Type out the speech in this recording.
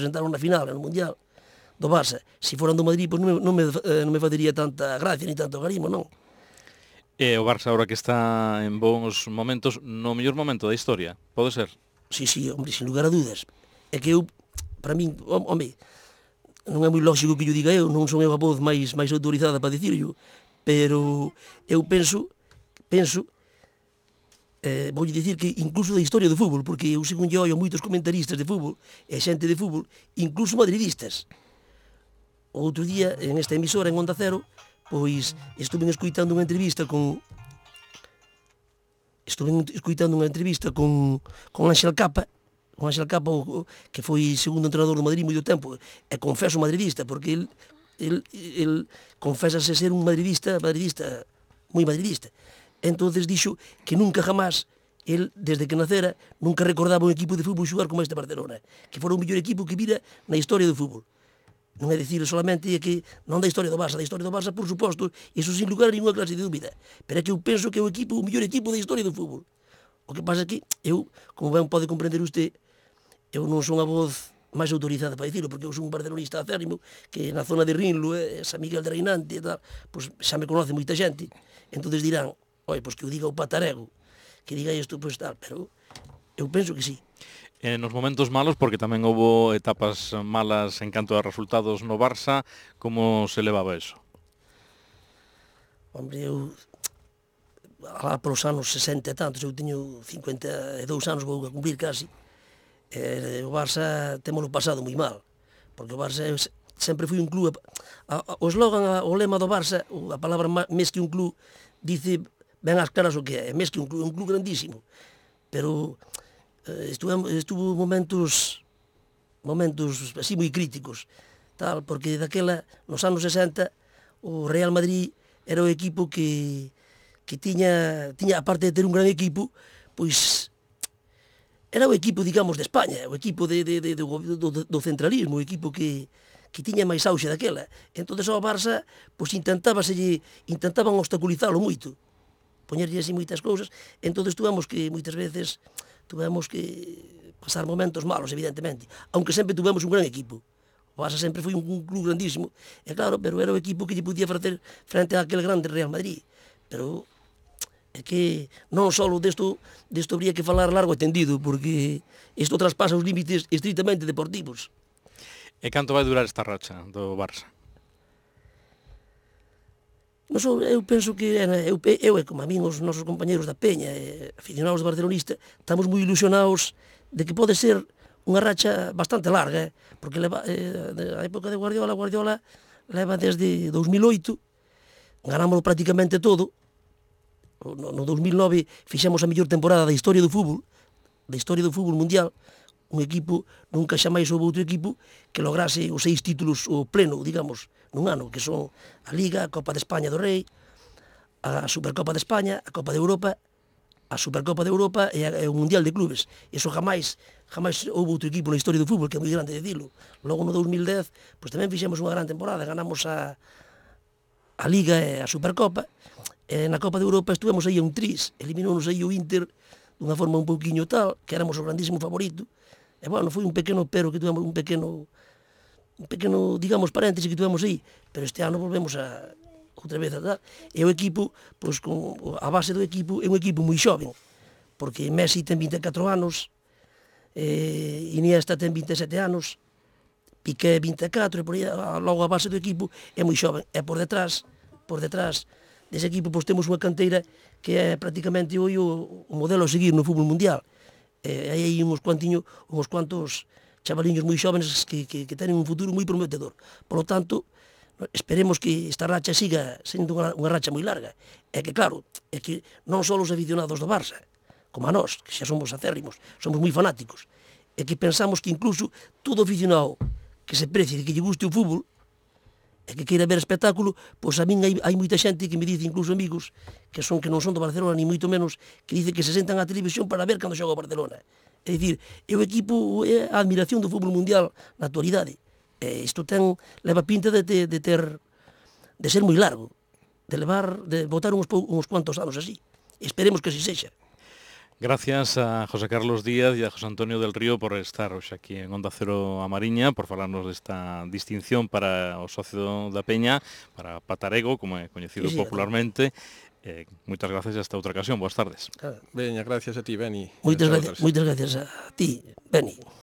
presentaron na final, no Mundial, do Barça. Se foran do Madrid, pois non me fadería tanta gracia, ni tanto garimo, non? E o Barça, agora que está en bons momentos, no mellor momento da historia, pode ser? Sí, hombre, sin lugar a dudas. É que eu, para min, home, non é moi lógico que yo diga eu, non son eu a voz máis autorizada para dicirlo, pero eu penso, voulle dicir que incluso da historia do fútbol, porque eu según lle ollo moitos comentaristas de fútbol e xente de fútbol, incluso madridistas. O outro día, en esta emisora, en Onda Cero, pois estuve escoitando unha entrevista con Ángel Capa, que foi segundo entrenador do Madrid moito tempo, e confeso madridista, porque el confésase ser un madridista moi madridista. Entonces dixo que nunca jamás, el, desde que nacera, nunca recordaba un equipo de fútbol xogar como este Barcelona, que fora o mellor equipo que vira na historia do fútbol. Non é dicir solamente que non da historia do Barça, por suposto, iso sin lugar a ninguna clase de dúbida, pero é que eu penso que é o mellor equipo da historia do fútbol. O que pasa é que eu, como ben pode comprender usted, eu non son a voz máis autorizada para dicirlo, porque eu son un barcelonista acérrimo, que na zona de Rinlo, San Miguel de Reinante e tal, pois xa me conoce moita xente, entonces dirán, oi, pois que o diga o Patarego, que diga isto, pois tal, pero eu penso que sí. Nos momentos malos, porque tamén houve etapas malas en canto a resultados no Barça, como se levaba eso? Hombre, eu alá polos anos 60 e tantos, eu teño 52 anos, vou a cumplir casi, o Barça témolo pasado moi mal, porque o Barça sempre foi un club, o eslogan, o lema do Barça, a palabra mes que un club, dice ben ás claras o que é mes que un club grandísimo, pero estuvo momentos así moi críticos, tal, porque daquela, nos anos 60, o Real Madrid era o equipo que tiña, aparte de ter un gran equipo, pois era o equipo, digamos, de España, o equipo do centralismo, o equipo que tiña máis auxe daquela. Entón, ao Barça, pois intentaban obstaculizalo moito, poñerlle así moitas cousas, entón moitas veces tuvemos que pasar momentos malos, evidentemente, aunque sempre tuvemos un gran equipo. O Barça sempre foi un club grandísimo, e claro, pero era o equipo que lle podía facer frente a aquel grande Real Madrid. Pero é que non só desto habría que falar largo e tendido, porque isto traspasa os límites estritamente deportivos. E canto vai durar esta racha do Barça? Eu penso que eu e como a min os nosos compañeros da Peña, aficionados do barcelonista, estamos moi ilusionados de que pode ser unha racha bastante larga, porque a época de Guardiola leva desde 2008, ganámoslo prácticamente todo. No 2009 fixemos a mellor temporada da historia do fútbol mundial. Un equipo, nunca xa máis houve outro equipo que lograse os 6 títulos o pleno, digamos, nun ano, que son a Liga, a Copa de España do Rei, a Supercopa de España, a Copa de Europa, a Supercopa de Europa e o Mundial de Clubes. Iso jamais houve outro equipo na historia do fútbol, que é moi grande dicilo. Logo no 2010, pois tamén fixemos unha gran temporada, ganamos a Liga e a Supercopa, e na Copa de Europa estuvemos aí a un tris, eliminounos aí o Inter dunha forma un pouquiño tal, que éramos o grandísimo favorito, e bueno, foi un pequeno pero que tuvemos, un pequeno, digamos, paréntesis que tuvemos aí, pero este ano volvemos outra vez a dar, e o equipo, pois, a base do equipo é un equipo moi xoven, porque Messi ten 24 anos, Iniesta ten 27 anos, Piqué 24, e por aí, logo a base do equipo é moi xoven, e por detrás dese equipo, pois temos unha canteira que é prácticamente hoxe o modelo a seguir no fútbol mundial. Hai uns cuantos chavaliños moi xóvenes que tenen un futuro moi prometedor. Por lo tanto, esperemos que esta racha siga sendo unha racha moi larga. É que, claro, é que non só os aficionados do Barça, como a nós, que xa somos acérrimos, somos moi fanáticos, é que pensamos que incluso todo aficionado que se precie, que lle guste o fútbol, e que queira ver espectáculo, pois a min hai moita xente que me dice, incluso amigos, que non son do Barcelona, ni moito menos, que dice que se sentan á televisión para ver cando xoga o Barcelona. É dicir, é o equipo, é a admiración do fútbol mundial na actualidade. Isto leva pinta de ser moi largo, de botar uns cuantos anos así. Esperemos que así sexa. Gracias a José Carlos Díaz e a José Antonio del Río por estar hoxe aquí en Onda Cero a Mariña, por falarnos desta distinción para o socio da Peña, para Patarego, como é coñecido popularmente. Moitas gracias e hasta outra ocasión. Boas tardes. Veña, gracias a ti, Beni. Moitas gracias a ti, Beni.